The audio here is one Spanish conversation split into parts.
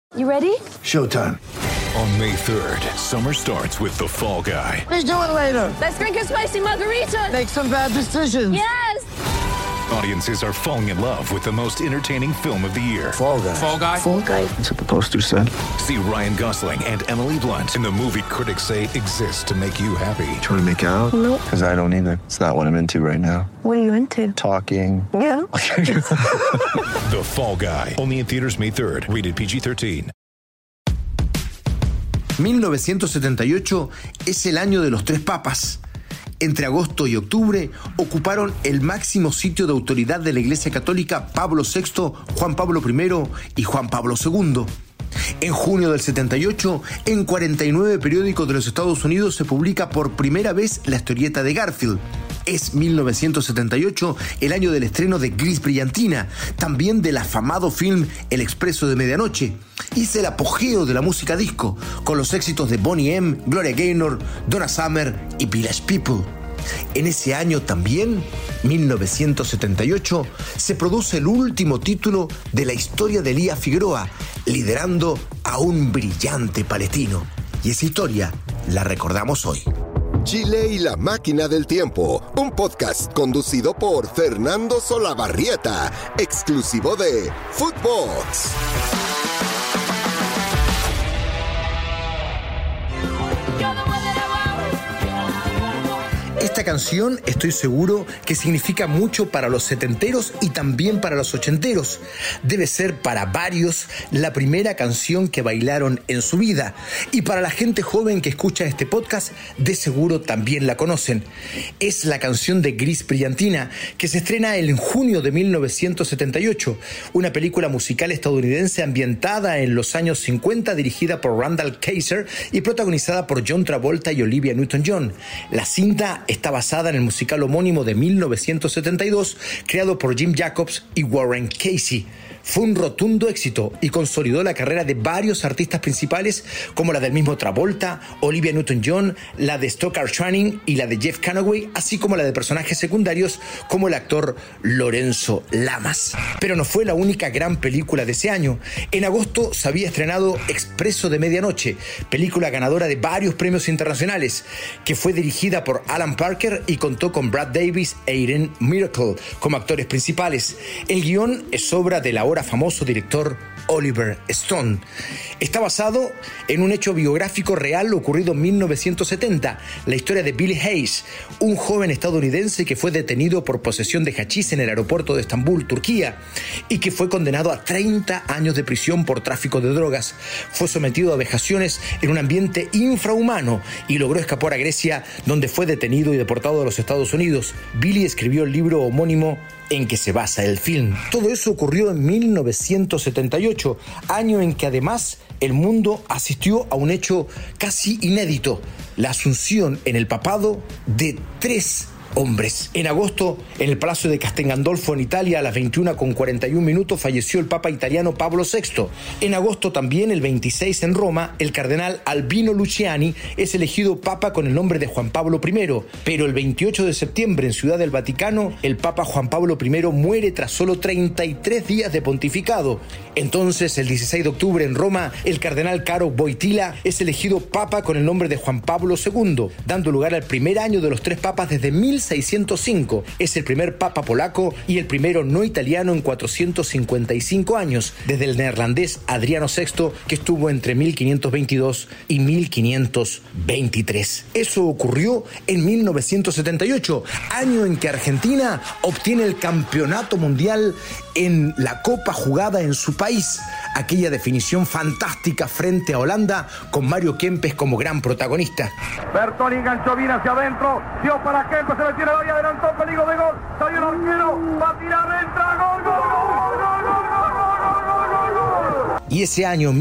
You ready? Showtime. On May 3rd, summer starts with The Fall Guy. Let's do it later. Let's drink a spicy margarita. Make some bad decisions. Yes! Audiences are falling in love with the most entertaining film of the year. Fall Guy. Fall Guy? Fall guy. That's what the poster said. See Ryan Gosling and Emily Blunt in the movie critics say exists to make you happy. Trying to make it out? Nope. Because I don't either. It's not what I'm into right now. What are you into? Talking. Yeah. The Fall Guy. Only in theaters May 3rd. Rated PG-13. 1978 es el año de los tres papas. Entre agosto y octubre ocuparon el máximo sitio de autoridad de la Iglesia Católica Pablo VI, Juan Pablo I y Juan Pablo II. En junio del 78, en 49 periódicos de los Estados Unidos se publica por primera vez la historieta de Garfield. Es 1978 el año del estreno de Gris Brillantina, también del afamado film El Expreso de Medianoche. Y es el apogeo de la música disco, con los éxitos de Boney M., Gloria Gaynor, Donna Summer y Village People. En ese año también, 1978, se produce el último título de la historia de Lía Figueroa, liderando a un brillante palestino. Y esa historia la recordamos hoy. Chile y la máquina del tiempo, un podcast conducido por Fernando Solabarrieta, exclusivo de Footbox. Esta canción estoy seguro que significa mucho para los setenteros y también para los ochenteros. Debe ser para varios la primera canción que bailaron en su vida. Y para la gente joven que escucha este podcast, de seguro también la conocen. Es la canción de Gris Brillantina, que se estrena en junio de 1978. Una película musical estadounidense ambientada en los años 50, dirigida por Randall Kaiser y protagonizada por John Travolta y Olivia Newton-John. La cinta está basada en el musical homónimo de 1972, creado por Jim Jacobs y Warren Casey. Fue un rotundo éxito y consolidó la carrera de varios artistas principales, como la del mismo Travolta, Olivia Newton-John, la de Stockard Channing y la de Jeff Conaway, así como la de personajes secundarios como el actor Lorenzo Lamas. Pero no fue la única gran película de ese año. En agosto se había estrenado Expreso de Medianoche, película ganadora de varios premios internacionales, que fue dirigida por Alan Parker y contó con Brad Davis e Irene Miracle como actores principales. El guión es obra del ahora famoso director Oliver Stone. Está basado en un hecho biográfico real ocurrido en 1970, la historia de Billy Hayes, un joven estadounidense que fue detenido por posesión de hachís en el aeropuerto de Estambul, Turquía, y que fue condenado a 30 años de prisión por tráfico de drogas. Fue sometido a vejaciones en un ambiente infrahumano y logró escapar a Grecia, donde fue detenido y deportado a los Estados Unidos. Billy escribió el libro homónimo en que se basa el film. Todo eso ocurrió en 1978, año en que además el mundo asistió a un hecho casi inédito: la asunción en el papado de 3 hombres. En agosto, en el Palacio de Castel Gandolfo, en Italia, a las 21:41 falleció el Papa italiano Pablo VI. En agosto también, el 26, en Roma, el cardenal Albino Luciani es elegido Papa con el nombre de Juan Pablo I. Pero el 28 de septiembre, en Ciudad del Vaticano, el Papa Juan Pablo I muere tras solo 33 días de pontificado. Entonces, el 16 de octubre, en Roma, el cardenal Caro Wojtyła es elegido Papa con el nombre de Juan Pablo II, dando lugar al primer año de los 3 papas desde 1605. Es el primer papa polaco y el primero no italiano en 455 años, desde el neerlandés Adriano VI, que estuvo entre 1522 y 1523. Eso ocurrió en 1978, año en que Argentina obtiene el campeonato mundial en la Copa jugada en su país. Aquella definición fantástica frente a Holanda, con Mario Kempes como gran protagonista. Bertoni enganchó bien hacia adentro, dio para Kempes, se metió en el área, adelantó, peligro de gol, salió el arquero, va a tirar, entra, gol, gol, gol, gol, gol, gol, gol, gol, gol. Y ese año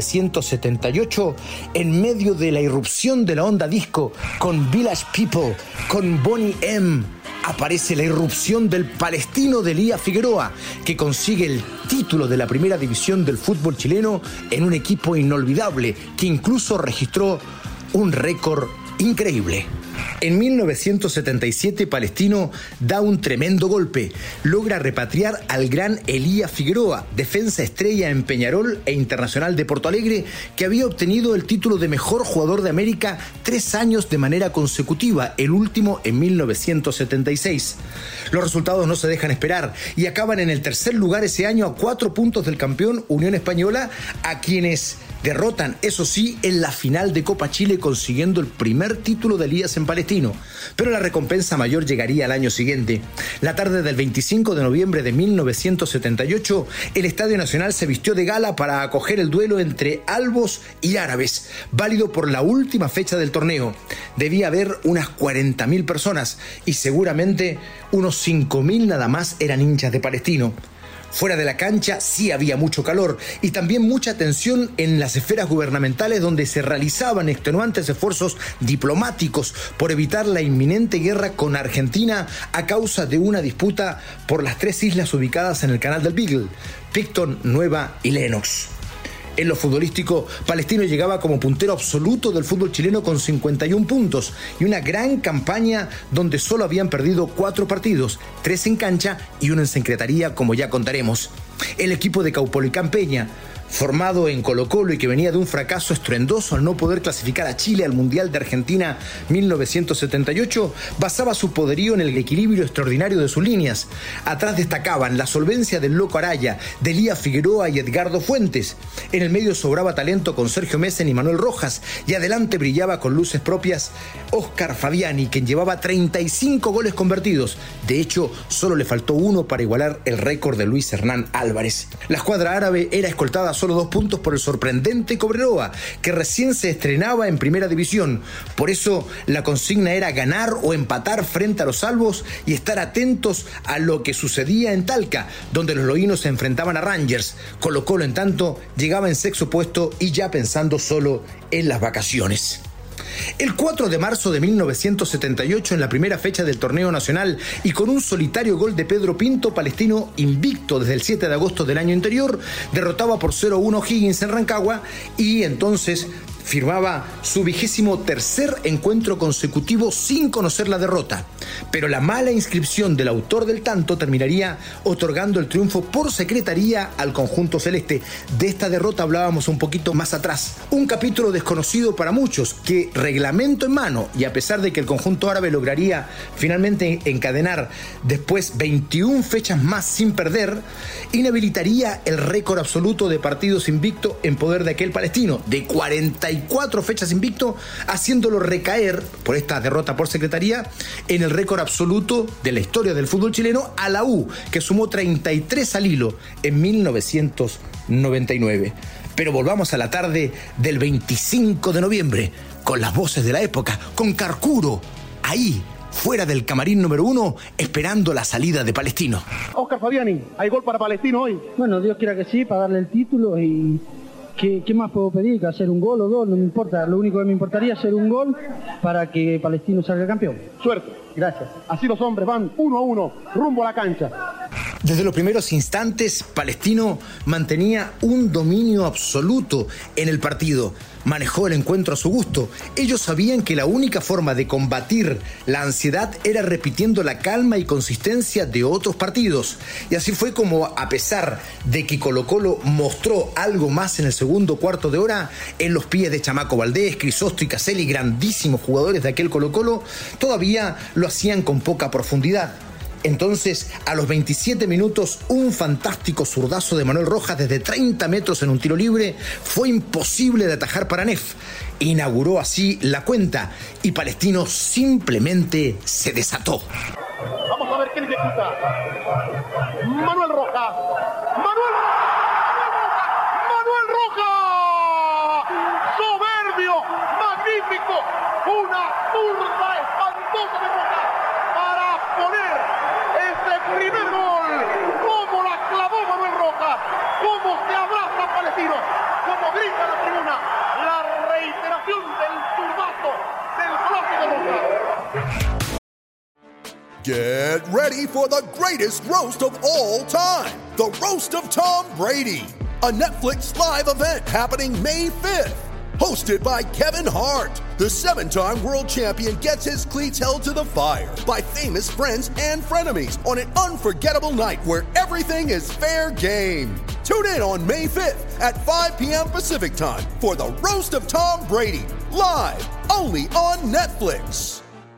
1978, en medio de la irrupción de la onda disco, con Village People, con Boney M., aparece la irrupción del palestino de Lía Figueroa, que consigue el título de la primera división del fútbol chileno en un equipo inolvidable, que incluso registró un récord increíble. En 1977, Palestino da un tremendo golpe. Logra repatriar al gran Elías Figueroa, defensa estrella en Peñarol e Internacional de Porto Alegre, que había obtenido el título de mejor jugador de América 3 años de manera consecutiva, el último en 1976. Los resultados no se dejan esperar y acaban en el tercer lugar ese año a 4 puntos del campeón Unión Española, a quienes derrotan, eso sí, en la final de Copa Chile, consiguiendo el primer título de Elías en Palestino. Pero la recompensa mayor llegaría al año siguiente. La tarde del 25 de noviembre de 1978, el Estadio Nacional se vistió de gala para acoger el duelo entre albos y árabes, válido por la última fecha del torneo. Debía haber unas 40.000 personas y seguramente unos 5.000 nada más eran hinchas de Palestino. Fuera de la cancha sí había mucho calor y también mucha tensión en las esferas gubernamentales, donde se realizaban extenuantes esfuerzos diplomáticos por evitar la inminente guerra con Argentina a causa de una disputa por las 3 islas ubicadas en el canal del Beagle, Picton, Nueva y Lennox. En lo futbolístico, Palestino llegaba como puntero absoluto del fútbol chileno con 51 puntos y una gran campaña donde solo habían perdido 4 partidos, 3 en cancha y 1 en secretaría, como ya contaremos. El equipo de Caupolicán Peña, formado en Colo-Colo y que venía de un fracaso estruendoso al no poder clasificar a Chile al Mundial de Argentina 1978, basaba su poderío en el equilibrio extraordinario de sus líneas. Atrás destacaban la solvencia del Loco Araya, de Elías Figueroa y Edgardo Fuentes. En el medio sobraba talento con Sergio Messen y Manuel Rojas, y adelante brillaba con luces propias Óscar Fabiani, quien llevaba 35 goles convertidos. De hecho, solo le faltó 1 para igualar el récord de Luis Hernán Álvarez. La escuadra árabe era escoltada solo 2 puntos por el sorprendente Cobreloa, que recién se estrenaba en primera división. Por eso la consigna era ganar o empatar frente a los albos y estar atentos a lo que sucedía en Talca, donde los loínos se enfrentaban a Rangers. Colo-Colo, en tanto, llegaba en 6º puesto y ya pensando solo en las vacaciones. El 4 de marzo de 1978, en la primera fecha del torneo nacional y con un solitario gol de Pedro Pinto, Palestino, invicto desde el 7 de agosto del año anterior, derrotaba por 0-1 Higgins en Rancagua y entonces firmaba su 23º encuentro consecutivo sin conocer la derrota. Pero la mala inscripción del autor del tanto terminaría otorgando el triunfo por secretaría al conjunto celeste. De esta derrota hablábamos un poquito más atrás. Un capítulo desconocido para muchos que, reglamento en mano, y a pesar de que el conjunto árabe lograría finalmente encadenar después 21 fechas más sin perder, inhabilitaría el récord absoluto de partidos invicto en poder de aquel palestino, de 44 fechas invicto, haciéndolo recaer por esta derrota por secretaría en el récord absoluto de la historia del fútbol chileno a la U, que sumó 33 al hilo en 1999. Pero volvamos a la tarde del 25 de noviembre, con las voces de la época, con Carcuro, ahí, fuera del camarín número 1, esperando la salida de Palestino. Óscar Fabiani, ¿hay gol para Palestino hoy? Bueno, Dios quiera que sí, para darle el título y... ¿Qué más puedo pedir? ¿Que hacer un gol o 2? No me importa. Lo único que me importaría es hacer un gol para que Palestino salga campeón. Suerte. Gracias. Así los hombres van 1-1, rumbo a la cancha. Desde los primeros instantes, Palestino mantenía un dominio absoluto en el partido. Manejó el encuentro a su gusto. Ellos sabían que la única forma de combatir la ansiedad era repitiendo la calma y consistencia de otros partidos. Y así fue como, a pesar de que Colo-Colo mostró algo más en el segundo cuarto de hora, en los pies de Chamaco Valdés, Crisóstomo y Caselli, grandísimos jugadores de aquel Colo-Colo, todavía lo hacían con poca profundidad. Entonces, a los 27 minutos, un fantástico zurdazo de Manuel Rojas desde 30 metros en un tiro libre fue imposible de atajar para Neff. Inauguró así la cuenta y Palestino simplemente se desató. Vamos a ver quién ejecuta. Manuel Rojas. Manuel Rojas. Soberbio, magnífico. Una zurda espantosa de Rojas para poner ese primer gol. Cómo la clavó Manuel Rojas. Cómo se abraza Palestino. Cómo grita la tribuna. La reiteración del zurdazo del clásico Rojas. Get ready for the greatest roast of all time, the Roast of Tom Brady, a Netflix live event happening May 5th. hosted by Kevin Hart. The 7-time world champion gets his cleats held to the fire by famous friends and frenemies on an unforgettable night where everything is fair game. Tune in on May 5th at 5 p.m. Pacific Time for the Roast of Tom Brady, live only on Netflix.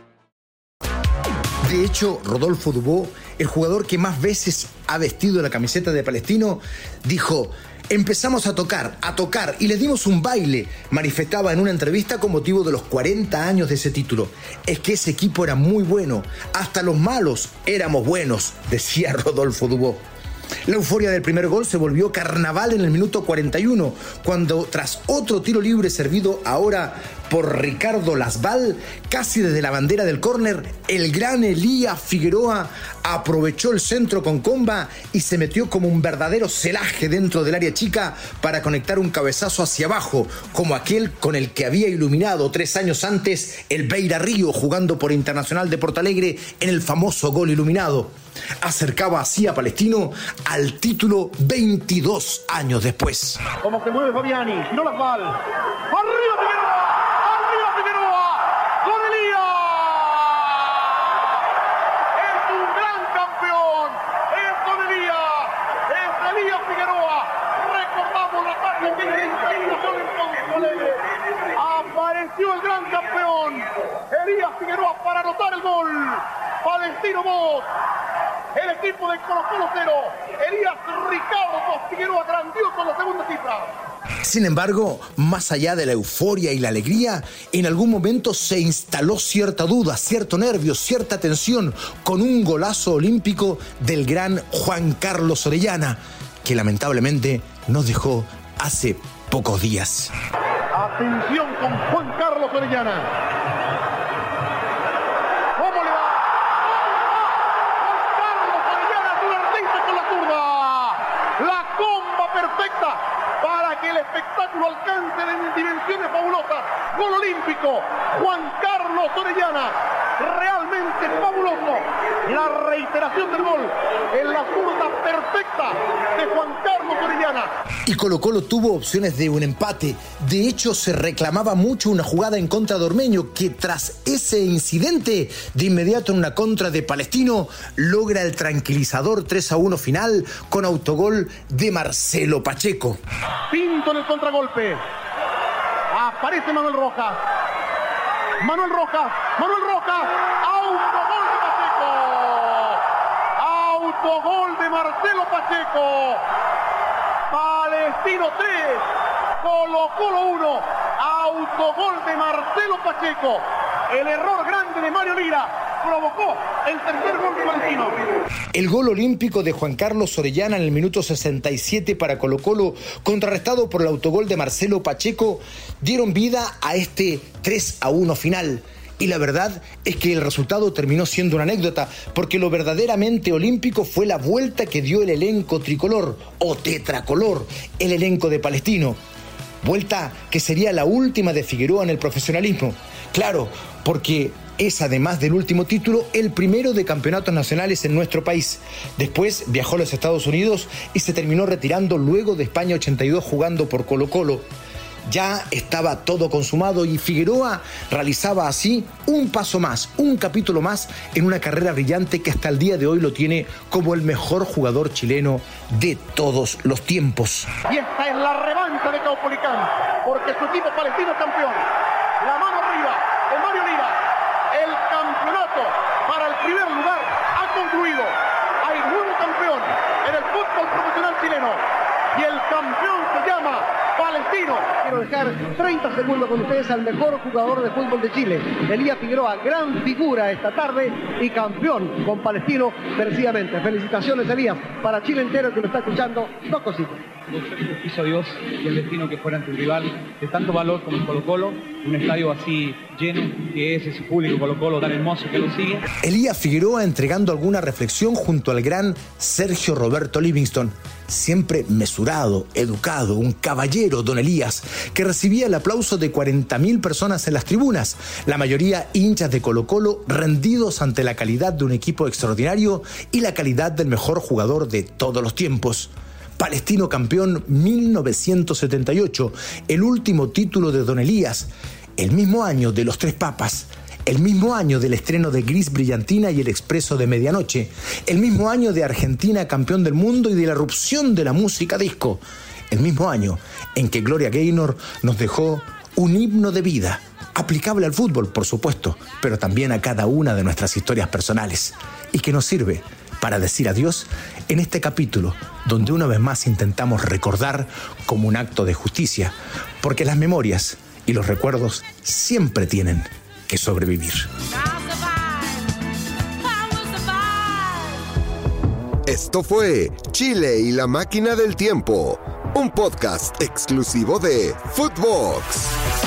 De hecho, Rodolfo Dubó, el jugador que más veces ha vestido la camiseta de Palestino, dijo: empezamos a tocar y le dimos un baile, manifestaba en una entrevista con motivo de los 40 años de ese título. Es que ese equipo era muy bueno, hasta los malos éramos buenos, decía Rodolfo Dubó. La euforia del primer gol se volvió carnaval en el minuto 41, cuando tras otro tiro libre servido ahora por Ricardo Lasval, casi desde la bandera del córner, el gran Elías Figueroa aprovechó el centro con comba y se metió como un verdadero celaje dentro del área chica para conectar un cabezazo hacia abajo, como aquel con el que había iluminado 3 años antes el Beira Río jugando por Internacional de Porto Alegre en el famoso gol iluminado. Acercaba así a Palestino al título 22 años después. Como se mueve Fabiani, tiró Lasval. ¡Arriba Figueroa! ¡Arriba Figueroa! ¡Con Elías! ¡Es un gran campeón! ¡Es con Elías! ¡Es Elías Figueroa! Recordamos la tarde que hizo en Porto Alegre. Apareció el gran campeón. Elías Figueroa para anotar el gol. Palestino 2. El equipo de Colo-Colo 0. Elías Ricardo Figueroa grandioso en la segunda cifra. Sin embargo, más allá de la euforia y la alegría, en algún momento se instaló cierta duda, cierto nervio, cierta tensión con un golazo olímpico del gran Juan Carlos Orellana, que lamentablemente nos dejó hace pocos días. Atención con Juan Carlos Orellana. Perfecta para que el espectáculo alcance de dimensiones fabulosas. Gol olímpico, Juan Carlos Orellana, realmente fabuloso. La reiteración del gol en la zurda perfecta de Juan Carlos Orellana. Y Colo-Colo tuvo opciones de un empate. De hecho, se reclamaba mucho una jugada en contra de Ormeño, que tras ese incidente, de inmediato en una contra de Palestino, logra el tranquilizador 3-1 final con autogol de Marcelo Pacheco. Pinto en el contragolpe. Aparece Manuel Rojas. Manuel Rojas. Autogol de Pacheco. Autogol de Marcelo Pacheco. Palestino 3. Colo-Colo 1. Autogol de Marcelo Pacheco. El error grande de Mario Lira provocó el tercer gol de Palestino. El gol olímpico de Juan Carlos Orellana en el minuto 67 para Colo-Colo, contrarrestado por el autogol de Marcelo Pacheco, dieron vida a este 3-1 final. Y la verdad es que el resultado terminó siendo una anécdota, porque lo verdaderamente olímpico fue la vuelta que dio el elenco tricolor, o tetracolor, el elenco de Palestino. Vuelta que sería la última de Figueroa en el profesionalismo. Claro, porque es, además del último título, el primero de campeonatos nacionales en nuestro país. Después viajó a los Estados Unidos y se terminó retirando luego de España 82 jugando por Colo-Colo. Ya estaba todo consumado y Figueroa realizaba así un paso más, un capítulo más en una carrera brillante que hasta el día de hoy lo tiene como el mejor jugador chileno de todos los tiempos. Y esta es la revancha de Caupolicán, porque su equipo Palestino es campeón. La mano arriba de Mario Lira. El campeonato para el primer lugar ha concluido. Hay nuevo campeón en el fútbol profesional chileno. Y el campeón se llama Palestino. Quiero dejar 30 segundos con ustedes al mejor jugador de fútbol de Chile, Elías Figueroa, gran figura esta tarde y campeón con Palestino merecidamente. Felicitaciones, Elías, para Chile entero que lo está escuchando. 2 cositas. Hizo Dios y el destino que fuera ante un rival de tanto valor como el Colo-Colo, un estadio así lleno, que es ese público Colo-Colo tan hermoso que lo sigue. Elías Figueroa entregando alguna reflexión junto al gran Sergio Roberto Livingston. Siempre mesurado, educado, un caballero, don Elías, que recibía el aplauso de 40.000 personas en las tribunas, la mayoría hinchas de Colo-Colo rendidos ante la calidad de un equipo extraordinario y la calidad del mejor jugador de todos los tiempos. Palestino campeón 1978, el último título de Don Elías, el mismo año de Los Tres Papas, el mismo año del estreno de Gris Brillantina y El Expreso de Medianoche, el mismo año de Argentina campeón del mundo y de la erupción de la música disco, el mismo año en que Gloria Gaynor nos dejó un himno de vida, aplicable al fútbol, por supuesto, pero también a cada una de nuestras historias personales, y que nos sirve para decir adiós en este capítulo, donde una vez más intentamos recordar como un acto de justicia, porque las memorias y los recuerdos siempre tienen que sobrevivir. Esto fue Chile y la Máquina del Tiempo, un podcast exclusivo de Footbox.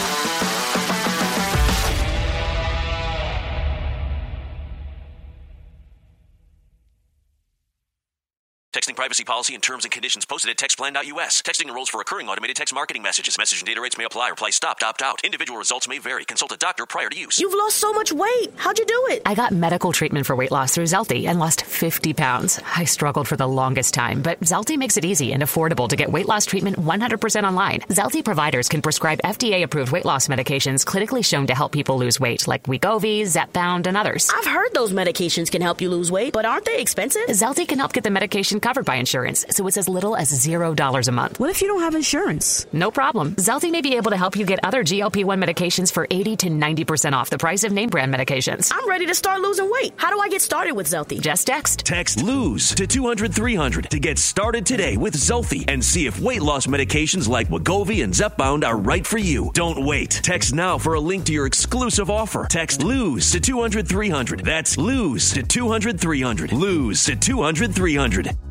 Texting privacy policy and terms and conditions posted at textplan.us. Texting enrolls for recurring automated text marketing messages. Message and data rates may apply. Reply stopped, opt out. Individual results may vary. Consult a doctor prior to use. You've lost so much weight. How'd you do it? I got medical treatment for weight loss through Zelty and lost 50 pounds. I struggled for the longest time, but Zelty makes it easy and affordable to get weight loss treatment 100% online. Zelty providers can prescribe FDA-approved weight loss medications clinically shown to help people lose weight, like Wegovy, Zepbound, and others. I've heard those medications can help you lose weight, but aren't they expensive? Zelty can help get the medication covered by insurance, so it's as little as $0 a month. What if you don't have insurance? No problem. Zelty may be able to help you get other GLP-1 medications for 80 to 90% off the price of name brand medications. I'm ready to start losing weight. How do I get started with Zelty? Just text. Text LOSE to 200-300 to get started today with Zelty and see if weight loss medications like Wegovy and Zepbound are right for you. Don't wait. Text now for a link to your exclusive offer. Text LOSE to 200-300. That's LOSE to 200-300. LOSE to 200-300.